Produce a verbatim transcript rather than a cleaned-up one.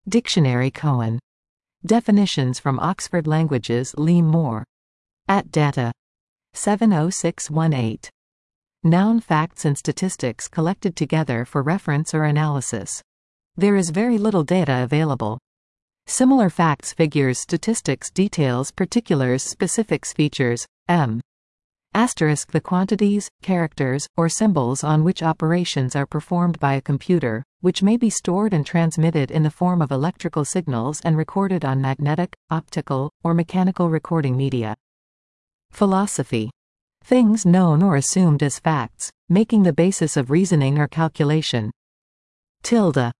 Dictionary Cohen. Definitions from Oxford Languages Lee Moore. At Data. seven oh six one eight. Noun facts and statistics collected together for reference or analysis. There is very little data available. Similar facts, figures, statistics, details, particulars, specifics, features. M. Asterisk the quantities, characters, or symbols on which operations are performed by a computer, which may be stored and transmitted in the form of electrical signals and recorded on magnetic, optical, or mechanical recording media. Philosophy. Things known or assumed as facts, making the basis of reasoning or calculation. Tilde.